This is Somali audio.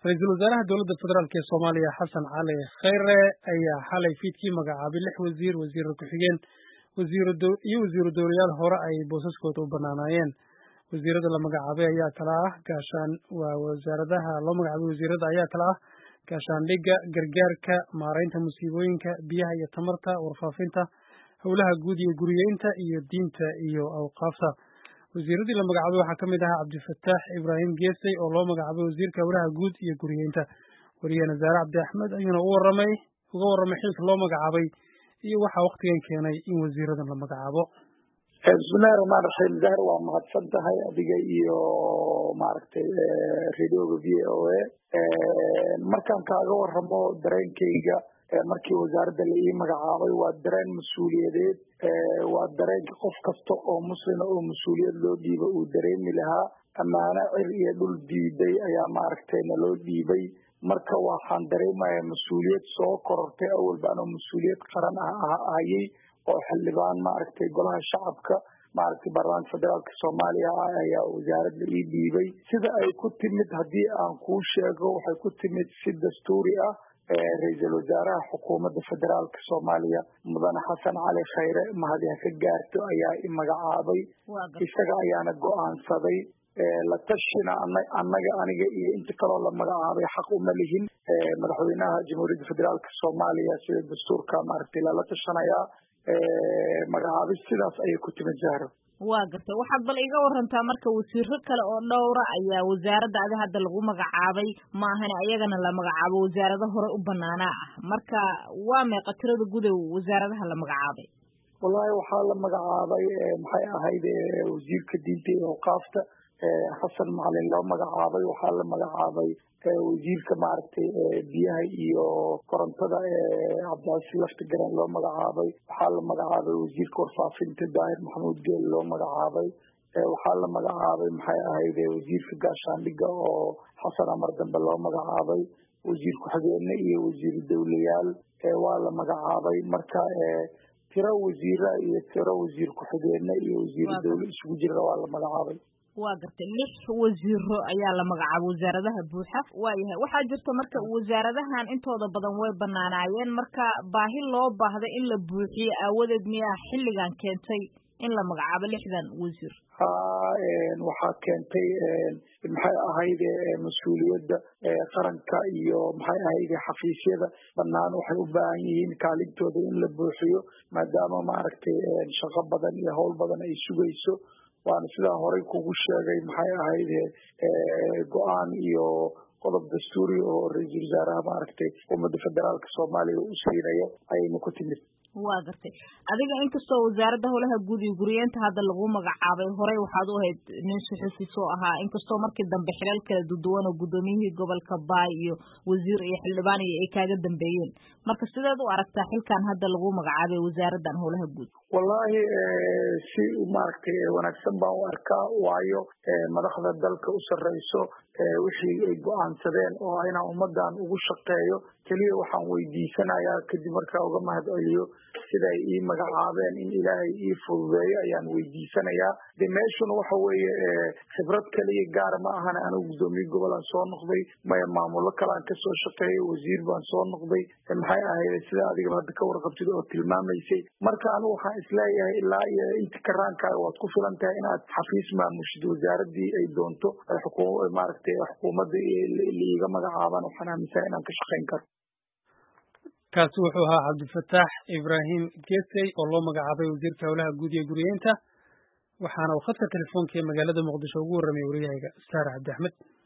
Ra'iisul Wasaaraha Dowladda Federaalk ee Soomaaliya Xasan Cali Khayre ayaa xalay fiidkii magacaabay 6 wasiir, wasiir ku-xigeen, wasiiro dowlayaal hore ay boosaskooda u bannaanayeen. Wasiirada la magacaabay ayaa kala ah gaashaandhigga, gargaarka, maaraynta musiibooyinka, biyaha iyo tamarta, warfaafinta, howlaha guud iyo guriyeynta, iyo diinta iyo awqaafta. wasiiradii la magacaabay waxaa ka mid ahaa Cabdifataax Ibraahim Geesay oo loo magacaabay wasiirka howlaha guud iyo guriyeynta. Wariyahena Zaare Cabdi Axmed ayuuna uga warramay xilka loo magacaabay iyo waxa waqtigan keenay in wasiiradan la magacaabo. bismillahi rahmaani rahiim. Zahra waa mahadsan tahay adiga iyo maaragtay radioga VOA. markaan kaaga warramo dareenkayga markii wasaaradda la ii magacaabay waa dareen mas-uuliyadeed, waa dareenka qof kasta oo muslima oo mas-uuliyad loo dhiiba uu dareemi lahaa. ammaano cir iyo dhul diiday ayaa maaragtayna loo dhiibay. marka waxaan dareemayaa mas-uuliyad soo korortay. awal baanoo mas-uuliyad qaran ahayay oo xildhibaan maaragtay golaha shacabka maaragtay baarlamaanka federaalka Soomaaliya ayaa wasaaradda ii dhiibay. sida ay ku timid haddii aan kuu sheego, waxay ku timid si dastuuri ah. Ra'iisul Wasaaraha Xukuumadda Federaalka Soomaaliya Mudane Xasan Cali Khayre mahadiha ka gaarto ayaa i magacaabay. isaga ayaana go'aansaday. la tashina aniga iyo inta kaloo la magacaabay xaq uma lihin. madaxweynaha Jamhuuriyadda Federaalka Soomaaliya sida dastuurka maaragtay lala tashanayaa. magacaabis sidaas ayay ku timid Zahra. waa gartay. waxaad bal iga warantaa marka wasiiro kale oo dhowra ayaa wasaaradda adi hadda lagu magacaabay ma ahane ayagana la magacaabo wasaarado hore u banaanaa ah. marka waa meeqa tirada gudow wasaaradaha la magacaabay? wallahi waxaa la magacaabay maxay ahayd wasiirka diinta iyo awqaafta xasan macalin loo magacaabay. waxaa la magacaabay wasiirka maaragtay biyaha iyo korontada Cabdicasiis Laftigaran loo magacaabay. waxaa la magacaabay wasiirka warfaafinta Daahir Maxamuud Geele loo magacaabay. waxaa la magacaabay maxay ahayd wasiirka gaashaandhigga oo Xasan Amar Dambe loo magacaabay. wasiir ku-xigeenna iyo wasiir dowlayaal waa la magacaabay. marka tiro wasiira iyo tiro wasiir ku-xigeenna iyo wasiir dowla isugu jira waa la magacaabay. waa gartay. 6 wasiiro ayaa la magacaabay wasaaradaha buuxa. waayahay waxaa jirta marka wasaaradahan intooda badan way banaanaayeen. marka baahi loo baahday in la buuxiyo aawadeed miyaa xilligan keentay in la magacaabo 6dan wasiir? waxaa keentay maxay ahayd mas-uuliyadda qaranka iyo maxay ahayd xafiisyada banaan waxay u baahan yihiin kaalintooda in la buuxiyo maadaama maaragtay shaqo badan iyo howl badan ay sugayso. waana sidaa horey kugu sheegay maxay ahayd go-aan iyo qodob dastuuri oo ra'iisul wasaaraha maaragtay xukuumadda federaalka Soomaaliya u siinayo ayayna ku timid. waa gartay. adiga inkastoo wasaaradda howlaha guud iyo guriyeenta hadda lagu magacaabay, horey waxaad u ahayd nin suxufi soo ahaa, inkastoo markii dambe xilal kala duwan oo gudoomiyihii gobolka Baay iyo wasiir iyo xildhibaan ay kaaga dambeeyeen. marka sideed u aragtaa xilkan hadda lagu magacaabay wasaaraddan howlaha guud? wallahi si maaragtay wanaagsan baan u arkaa. waayo madaxda dalka u sarreyso wixii ay go'aansadeen oo inaan ummadan ugu shaqeeyo keliya waxaan weydiisanayaa kadib markaa uga mahad celiyo sida ay ii magacaabeen in ilaahay ii fududeeyo ayaan weydiisanayaa. de meeshuna waxa weeye khibrad kaliya gaar ma ahan. anigu gudoomiye gobolaan soo noqday, maya maamulo kalaan kasoo shaqeeyay, wasiir baan soo noqday. maxay ahayd sida adiga hadda ka warqabtid oo tilmaamaysay. marka anigu waxaan isleeyahay ilaa iyo inta karaankaaga waad ku filan tahay inaad xafiis maamushid wasaaradii ay doonto maaragtay xukuumadda liiga magacaabaan. waxaan aaminsan inaan ka shaqayn karo. kaasi wuxuu ahaa Cabdifataax Ibraahim Geesay oo loo magacaabay wasiirka howlaha guud iyo guriyeynta. waxaana uu khadka telefoonka ee magaalada Muqdisho ugu warramay wariyahayga Zaare Cabdi Axmed.